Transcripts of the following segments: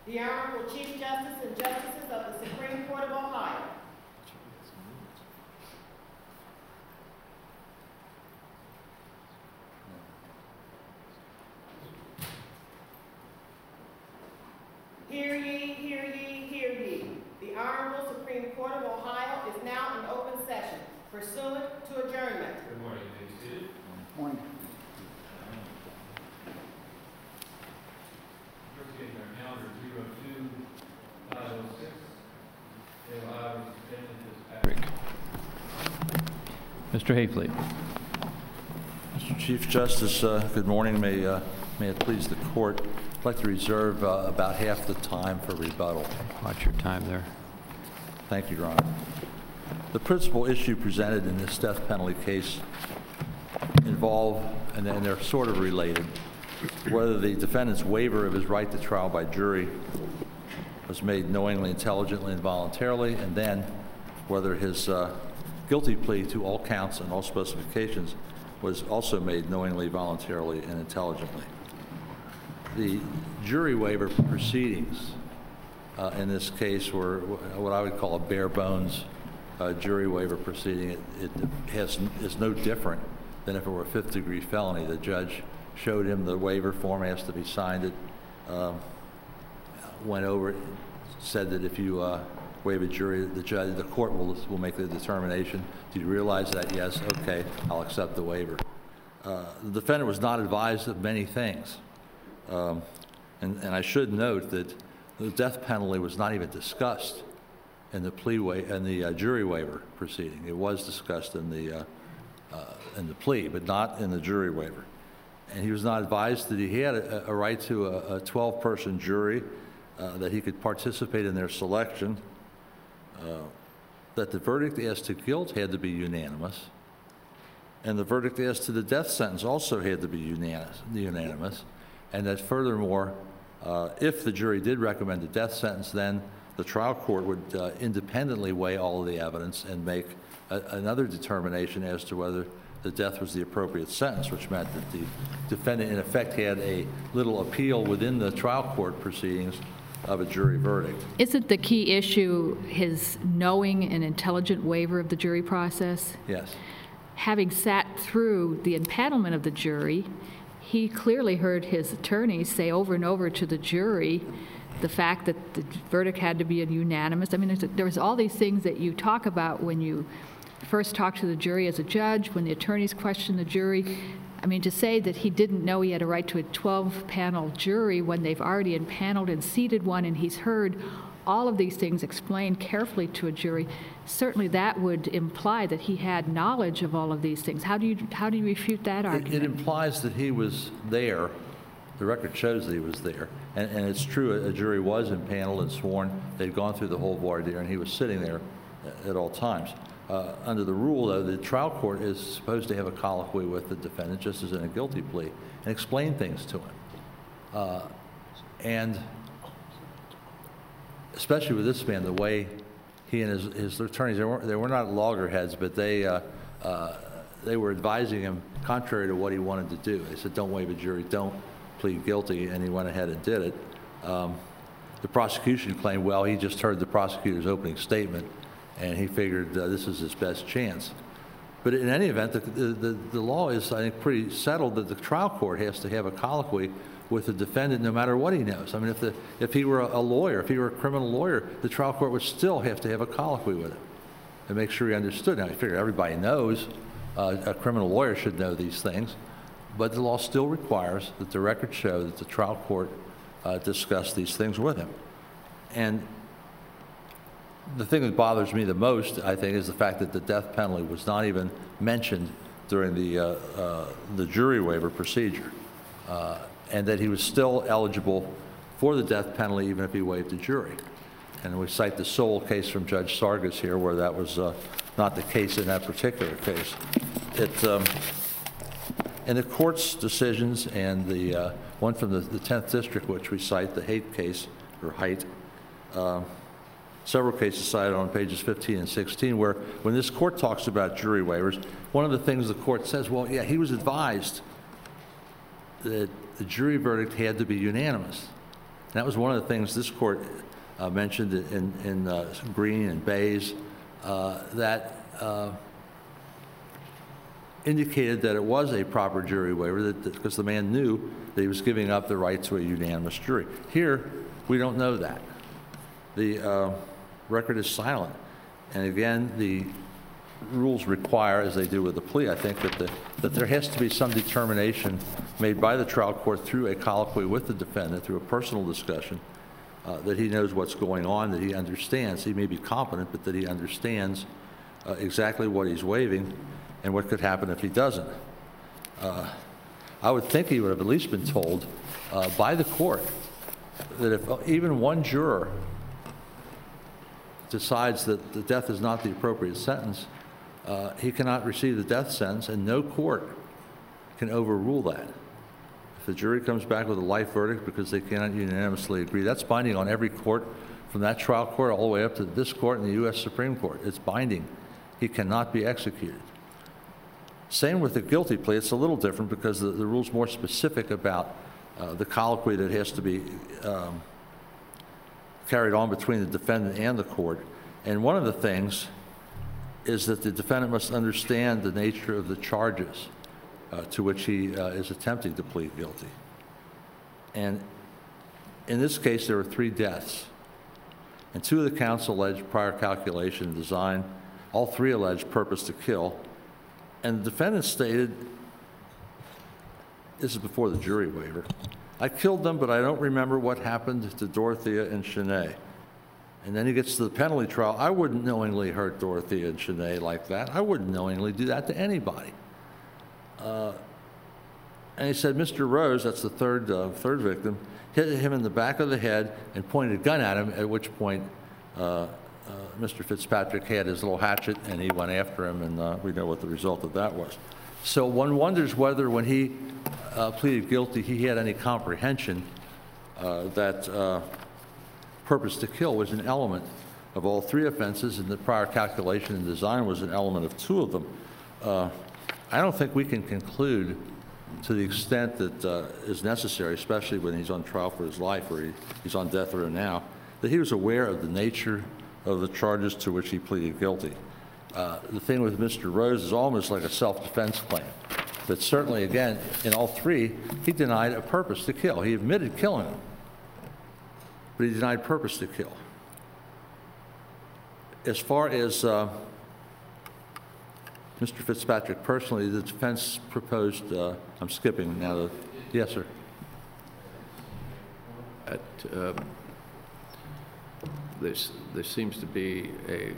The Honorable Chief Justice and Justices of the Supreme Court of Ohio. Hear ye, hear ye, hear ye. The Honorable Supreme Court of Ohio is now in open session, pursuant to adjournment. Good morning. Please be seated. Good morning. First getting our calendar 02-506. Ohio Fitzpatrick. Mr. Hayfley. Mr. Chief Justice, good morning. May it please the court, I'd like to reserve about half the time for rebuttal. Watch your time there. Thank you, Your Honor. The principal issue presented in this death penalty case involve, and they're sort of related, whether the defendant's waiver of his right to trial by jury was made knowingly, intelligently, and voluntarily, and then whether his guilty plea to all counts and all specifications was also made knowingly, voluntarily, and intelligently. The jury waiver proceedings in this case were what I would call a bare bones jury waiver proceeding. It is no different than if it were a fifth-degree felony. The judge showed him the waiver form, asked if he signed it, went over it, said that if you waive a jury, the court will make the determination. Do you realize that? Yes. Okay, I'll accept the waiver. The defendant was not advised of many things. And I should note that the death penalty was not even discussed in the jury waiver proceeding. It was discussed in the plea, but not in the jury waiver. And he was not advised that he had a right to a 12-person jury, that he could participate in their selection, that the verdict as to guilt had to be unanimous, and the verdict as to the death sentence also had to be unanimous, and that furthermore, if the jury did recommend a death sentence, then the trial court would independently weigh all of the evidence and make another determination as to whether the death was the appropriate sentence, which meant that the defendant in effect had a little appeal within the trial court proceedings of a jury verdict. Isn't the key issue his knowing and intelligent waiver of the jury process? Yes. Having sat through the empanelment of the jury, he clearly heard his attorneys say over and over to the jury the fact that the verdict had to be unanimous. I mean, there was all these things that you talk about when you first talk to the jury as a judge, when the attorneys question the jury. I mean, to say that he didn't know he had a right to a 12-panel jury when they've already empaneled and seated one, and he's heard all of these things explained carefully to a jury, certainly that would imply that he had knowledge of all of these things. How do you refute that argument? It implies that he was there. The record shows that he was there. And it's true, a jury was impaneled and sworn. They'd gone through the whole voir dire, and he was sitting there at all times. Under the rule, though, the trial court is supposed to have a colloquy with the defendant, just as in a guilty plea, and explain things to him. And especially with this man, the way he and his attorneys, they were not loggerheads, but they were advising him contrary to what he wanted to do. They said, don't waive a jury, don't plead guilty, and he went ahead and did it. The prosecution claimed, well, he just heard the prosecutor's opening statement, and he figured this is his best chance. But in any event, the law is, I think, pretty settled that the trial court has to have a colloquy with the defendant no matter what he knows. I mean, if he were a lawyer, if he were a criminal lawyer, the trial court would still have to have a colloquy with him and make sure he understood. Now, I figure everybody knows a criminal lawyer should know these things, but the law still requires that the record show that the trial court discuss these things with him. And the thing that bothers me the most, I think, is the fact that the death penalty was not even mentioned during the jury waiver procedure, and that he was still eligible for the death penalty even if he waived the jury. And we cite the Sowell case from Judge Sargas here, where that was not the case in that particular case. In the court's decisions, and the one from the 10th District, which we cite, the Haight case, or Haight, several cases cited on pages 15 and 16, where when this court talks about jury waivers, one of the things the court says, well, yeah, he was advised that the jury verdict had to be unanimous. that was one of the things this court mentioned in Green and Bays, that indicated that it was a proper jury waiver because the man knew that he was giving up the right to a unanimous jury. Here, we don't know that. The record is silent. And again, the rules require, as they do with the plea, I think, that there has to be some determination made by the trial court through a colloquy with the defendant, through a personal discussion, that he knows what's going on, that he understands. He may be competent, but that he understands exactly what he's waiving and what could happen if he doesn't. I would think he would have at least been told by the court that if even one juror decides that the death is not the appropriate sentence, he cannot receive the death sentence, and no court can overrule that. If the jury comes back with a life verdict because they cannot unanimously agree, that's binding on every court, from that trial court all the way up to this court and the U.S. Supreme Court. It's binding. He cannot be executed. Same with the guilty plea. It's a little different because the rule's more specific about the colloquy that has to be carried on between the defendant and the court. And one of the things is that the defendant must understand the nature of the charges to which he is attempting to plead guilty. And in this case, there were 3 deaths. And 2 of the counts alleged prior calculation and design. All 3 alleged purpose to kill. And the defendant stated, this is before the jury waiver, I killed them, but I don't remember what happened to Dorothea and Shanae. And then he gets to the penalty trial. I wouldn't knowingly hurt Dorothea and Shanae like that. I wouldn't knowingly do that to anybody. And he said, Mr. Rose, that's the third victim, hit him in the back of the head and pointed a gun at him, at which point Mr. Fitzpatrick had his little hatchet and he went after him, and we know what the result of that was. So one wonders whether when he pleaded guilty, he had any comprehension that purpose to kill was an element of all 3 offenses, and the prior calculation and design was an element of 2 of them. I don't think we can conclude, to the extent that is necessary, especially when he's on trial for his life, or he's on death row now, that he was aware of the nature of the charges to which he pleaded guilty. The thing with Mr. Rose is almost like a self-defense claim. But certainly, again, in all 3, he denied a purpose to kill. He admitted killing him, but he denied purpose to kill. As far as Mr. Fitzpatrick personally, the defense proposed, I'm skipping now. Yes, sir. There seems to be a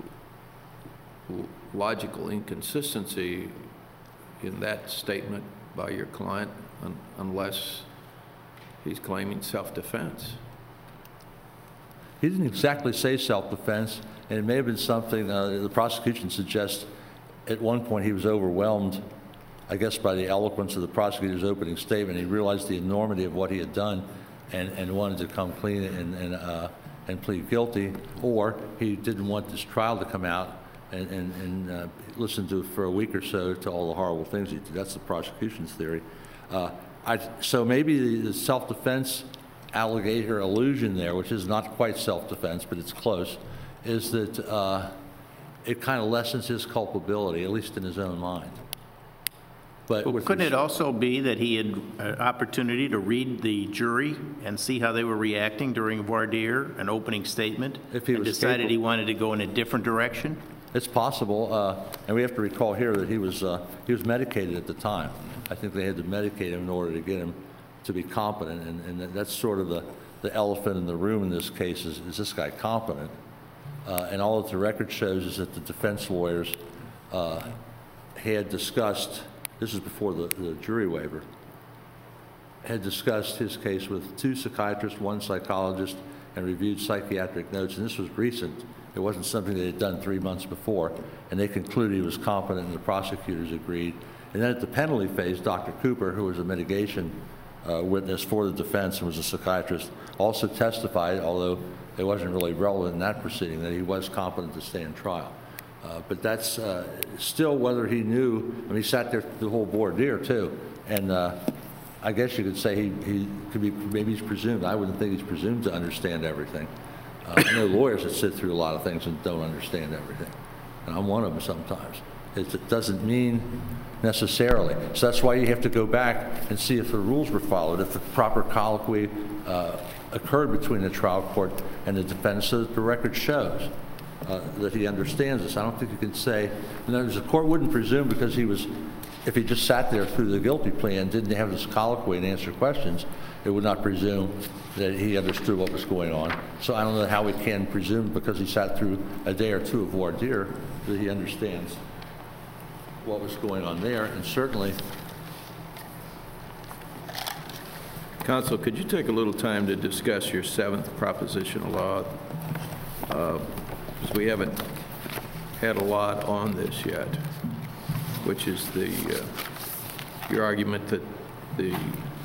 logical inconsistency in that statement by your client, unless he's claiming self-defense. He didn't exactly say self-defense, and it may have been something the prosecution suggests. At one point, he was overwhelmed, I guess, by the eloquence of the prosecutor's opening statement. He realized the enormity of what he had done and wanted to come clean and plead guilty, or he didn't want this trial to come out and listen to for a week or so to all the horrible things he did. That's the prosecution's theory. So maybe the self-defense allegation or allusion there, which is not quite self-defense, but it's close, is that it kind of lessens his culpability, at least in his own mind. But well, couldn't it also be that he had an opportunity to read the jury and see how they were reacting during voir dire, an opening statement, and decided he wanted to go in a different direction? It's possible, and we have to recall here that he was medicated at the time. I think they had to medicate him in order to get him to be competent, and that's sort of the elephant in the room in this case. Is this guy competent? And all that the record shows is that the defense lawyers had discussed, this is before the jury waiver, had discussed his case with 2 psychiatrists, 1 psychologist, and reviewed psychiatric notes, and this was recent. It wasn't something they had done 3 months before, and they concluded he was competent, and the prosecutors agreed. And then at the penalty phase, Dr. Cooper, who was a mitigation witness for the defense and was a psychiatrist, also testified, although it wasn't really relevant in that proceeding, that he was competent to stand trial. But that's still whether he knew, I mean, he sat there the whole voir dire too, and I guess you could say he could be, maybe he's presumed. I wouldn't think he's presumed to understand everything. I know lawyers that sit through a lot of things and don't understand everything. And I'm one of them sometimes. It doesn't mean necessarily. So that's why you have to go back and see if the rules were followed, if the proper colloquy occurred between the trial court and the defendant, so that the record shows that he understands this. I don't think you can say, in other words, the court wouldn't presume because if he just sat there through the guilty plea and didn't have this colloquy and answer questions, it would not presume that he understood what was going on. So I don't know how we can presume because he sat through a day or two of voir dire that he understands what was going on there. And certainly, Counsel, could you take a little time to discuss your seventh propositional law? Because we haven't had a lot on this yet, which is your argument that the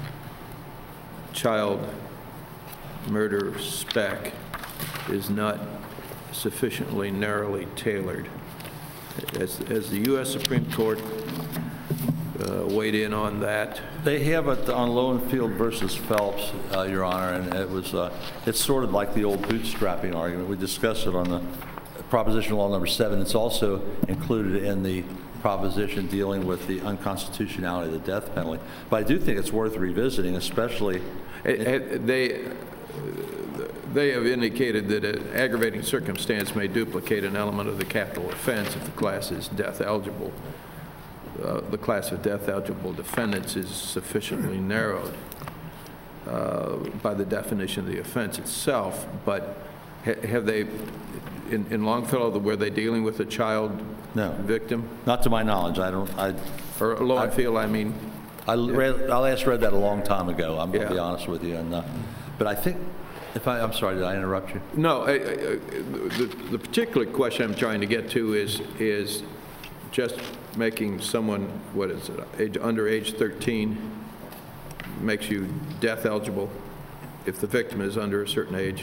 child murder spec is not sufficiently narrowly tailored. Has the U.S. Supreme Court weighed in on that? they have it on Lowenfield versus Phelps, Your Honor, and it's sort of like the old bootstrapping argument. We discussed it on the Proposition Law number 7. It's also included in the proposition dealing with the unconstitutionality of the death penalty. But I do think it's worth revisiting, especially... They have indicated that an aggravating circumstance may duplicate an element of the capital offense if the class is death eligible. The class of death eligible defendants is sufficiently narrowed by the definition of the offense itself. But have they, in Longfellow, were they dealing with a child victim? Not to my knowledge. Or Lowenfield, I mean. I last read that a long time ago. I'm going to be honest with you. And, but I think, I'm sorry, did I interrupt you? No, the particular question I'm trying to get to is just making someone, under age 13, makes you death eligible if the victim is under a certain age.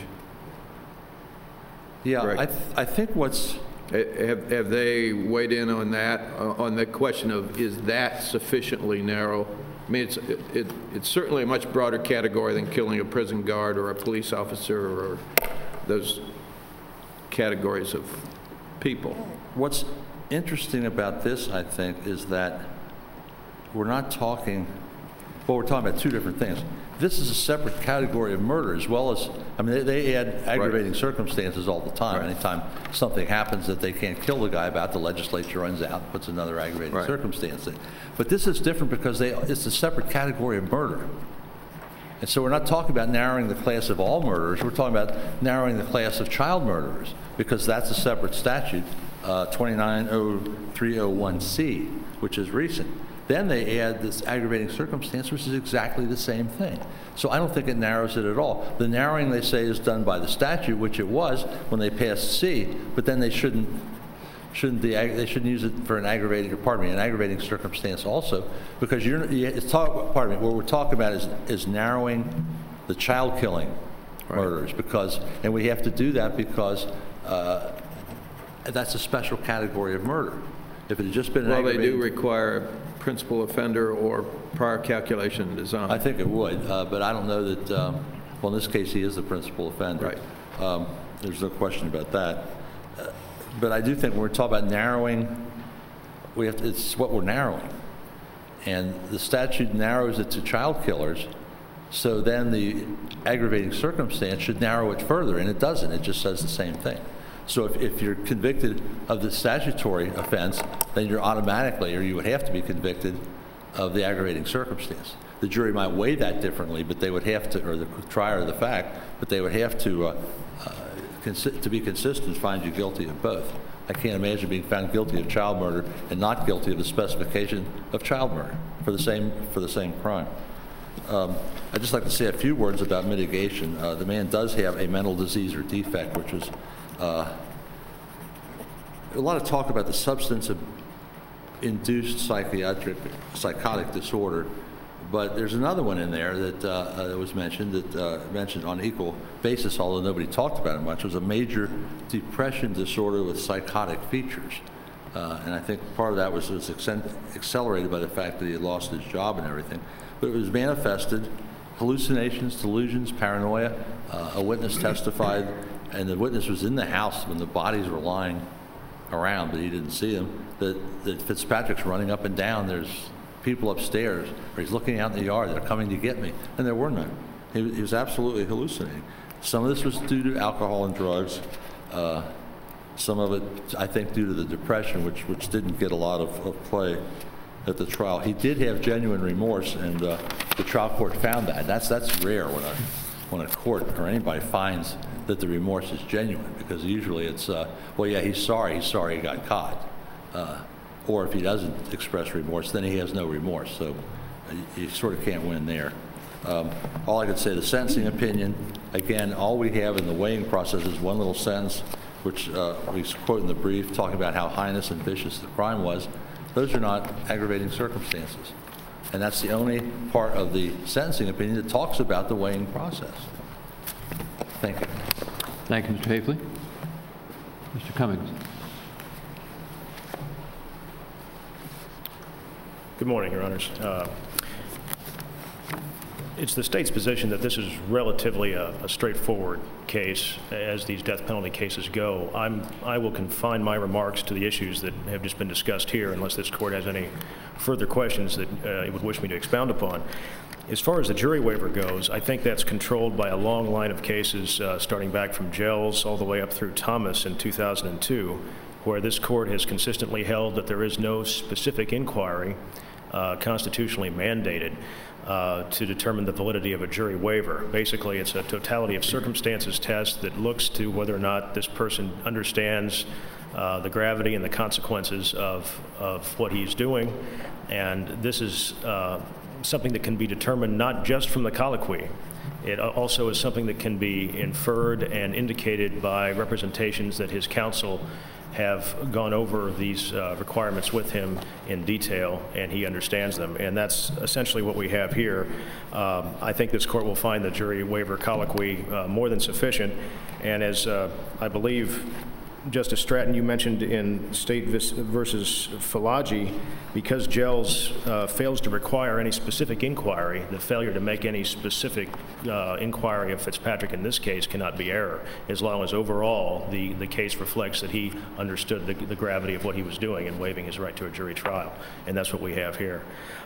Yeah, right. I think what's... Have they weighed in on that, on the question of is that sufficiently narrow? I mean, it's certainly a much broader category than killing a prison guard or a police officer or those categories of people. What's interesting about this, I think, is that we're not talking, well, we're talking about two different things. This is a separate category of murder as well as, I mean, they add aggravating circumstances all the time. Right. Anytime something happens that they can't kill the guy about, the legislature runs out and puts another aggravating circumstance in. But this is different because it's a separate category of murder. And so we're not talking about narrowing the class of all murderers. We're talking about narrowing the class of child murderers because that's a separate statute, 2900301C, which is recent. Then they add this aggravating circumstance, which is exactly the same thing. So I don't think it narrows it at all. The narrowing, they say, is done by the statute, which it was when they passed C, but then they shouldn't use it for an aggravating circumstance also, because what we're talking about is narrowing the child killing murders, and we have to do that because that's a special category of murder. If it had just been an aggravating... Well, they do require principal offender or prior calculation and design. I think it would, but I don't know that, well, in this case, he is the principal offender. Right. There's no question about that. But I do think when we're talking about narrowing, it's what we're narrowing. And the statute narrows it to child killers, so then the aggravating circumstance should narrow it further, and it doesn't. It just says the same thing. So if you're convicted of the statutory offense, then you're automatically, or you would have to be convicted of the aggravating circumstance. The jury might weigh that differently, but they would have to, or the trier of the fact, but they would have to be consistent, find you guilty of both. I can't imagine being found guilty of child murder and not guilty of the specification of child murder for the same crime. I'd just like to say a few words about mitigation. The man does have a mental disease or defect, which was a lot of talk about the substance-induced psychotic disorder, but there's another one in there that was mentioned on equal basis, although nobody talked about it much. It was a major depression disorder with psychotic features, and I think part of that was accelerated by the fact that he had lost his job and everything. But it was manifested, hallucinations, delusions, paranoia. A witness testified, and the witness was in the house when the bodies were lying around, but he didn't see them, that Fitzpatrick's running up and down. There's people upstairs, or he's looking out in the yard. They're coming to get me. And there were none. He was absolutely hallucinating. Some of this was due to alcohol and drugs. Some of it, I think, due to the depression, which didn't get a lot of play at the trial. He did have genuine remorse, and the trial court found that. That's rare when a court or anybody finds that the remorse is genuine, because usually it's, well, yeah, he's sorry he got caught. Or if he doesn't express remorse, then he has no remorse. So you sort of can't win there. All I could say, the sentencing opinion, again, all we have in the weighing process is one little sentence, which we quote in the brief, talking about how heinous and vicious the crime was. Those are not aggravating circumstances. And that's the only part of the sentencing opinion that talks about the weighing process. Thank you. Thank you, Mr. Hafley. Mr. Cummings. Good morning, Your Honors. It's the state's position that this is relatively a straightforward case as these death penalty cases go. I will confine my remarks to the issues that have just been discussed here, unless this court has any further questions that it would wish me to expound upon. As far as the jury waiver goes, I think that's controlled by a long line of cases starting back from Gels all the way up through Thomas in 2002, where this court has consistently held that there is no specific inquiry constitutionally mandated to determine the validity of a jury waiver. Basically, it's a totality of circumstances test that looks to whether or not this person understands the gravity and the consequences of what he's doing. And this is something that can be determined not just from the colloquy. It also is something that can be inferred and indicated by representations that his counsel have gone over these requirements with him in detail, and he understands them. And that's essentially what we have here. I think this court will find the jury waiver colloquy more than sufficient. And as I believe Justice Stratton, you mentioned in State versus Falagi, because Gels fails to require any specific inquiry, the failure to make any specific inquiry of Fitzpatrick in this case cannot be error, as long as overall the case reflects that he understood the gravity of what he was doing and waiving his right to a jury trial. And that's what we have here.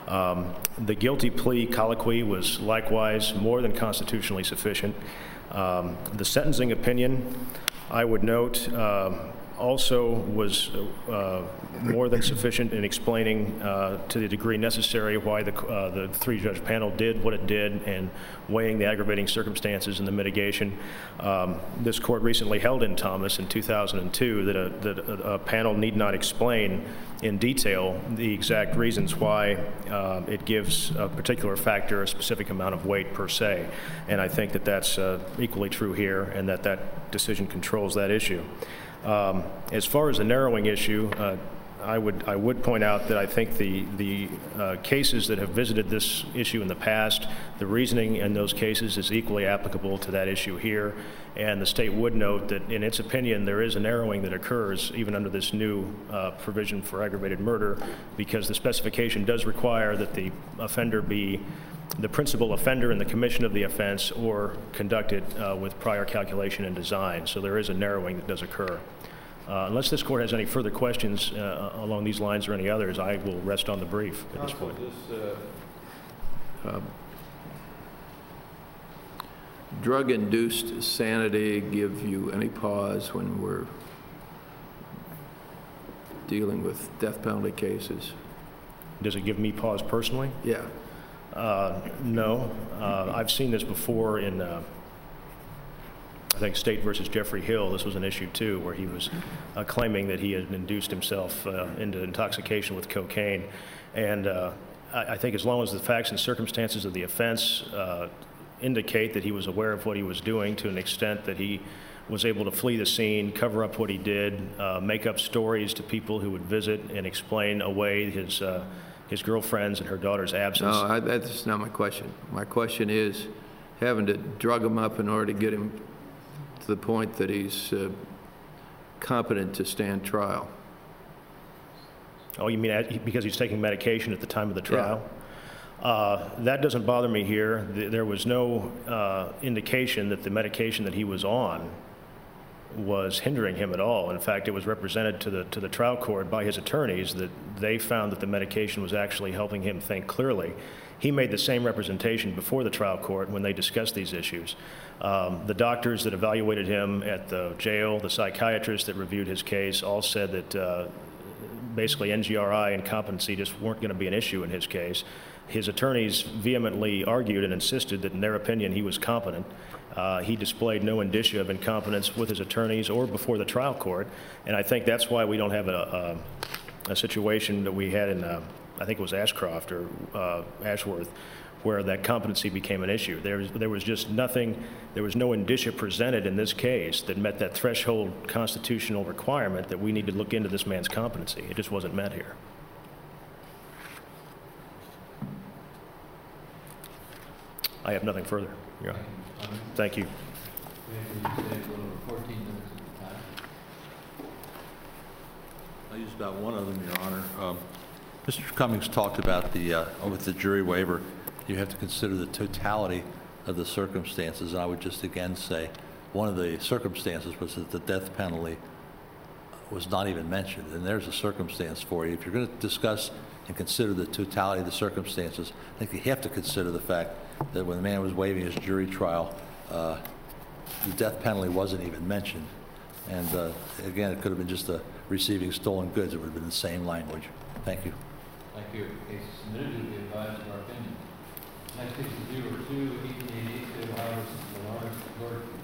The guilty plea colloquy was likewise more than constitutionally sufficient. The sentencing opinion, I would note, also was more than sufficient in explaining to the degree necessary why the three-judge panel did what it did and weighing the aggravating circumstances and the mitigation. This court recently held in Thomas in 2002 that a panel need not explain in detail the exact reasons why it gives a particular factor a specific amount of weight per se. And I think that that's equally true here, and that decision controls that issue. As far as the narrowing issue, I would point out that I think the cases that have visited this issue in the past, the reasoning in those cases is equally applicable to that issue here. And the state would note that, in its opinion, there is a narrowing that occurs even under this new provision for aggravated murder, because the specification does require that the offender be the principal offender in the commission of the offense or conducted with prior calculation and design. So there is a narrowing that does occur. Unless this court has any further questions along these lines or any others, I will rest on the brief at this point. Drug-induced sanity give you any pause when we're dealing with death penalty cases? Does it give me pause personally? Yeah. No. I've seen this before in, I think, State versus Jeffrey Hill. This was an issue, too, where he was claiming that he had induced himself into intoxication with cocaine. And I think as long as the facts and circumstances of the offense indicate that he was aware of what he was doing to an extent that he was able to flee the scene, cover up what he did, make up stories to people who would visit and explain away his girlfriend's and her daughter's absence. No, that's not my question. My question is having to drug him up in order to get him to the point that he's competent to stand trial. Oh, you mean because he's taking medication at the time of the trial? That doesn't bother me here. There was no indication that the medication that he was on was hindering him at all. In fact, it was represented to the trial court by his attorneys that they found that the medication was actually helping him think clearly. He made the same representation before the trial court when they discussed these issues. The doctors that evaluated him at the jail, the psychiatrists that reviewed his case, all said that basically NGRI and competency just weren't going to be an issue in his case. His attorneys vehemently argued and insisted that in their opinion he was competent. He displayed no indicia of incompetence with his attorneys or before the trial court, and I think that's why we don't have a situation that we had in, I think it was Ashcroft or Ashworth, where that competency became an issue. There was just nothing, there was no indicia presented in this case that met that threshold constitutional requirement that we need to look into this man's competency. It just wasn't met here. I have nothing further, Your Honor. Thank you. We have to save a little over 14 minutes of the time. I'll use about one of them, Your Honor. Mr. Cummings talked about with the jury waiver, you have to consider the totality of the circumstances. And I would just again say one of the circumstances was that the death penalty was not even mentioned. And there's a circumstance for you. If you're going to discuss and consider the totality of the circumstances, I think you have to consider the fact that when the man was waiving his jury trial, the death penalty wasn't even mentioned. And again, it could have been just receiving stolen goods. It would have been the same language. Thank you. Thank you. Case is submitted to be advised of our opinion. Next case is 02-1888, State of Ohio versus Lawrence Gordon.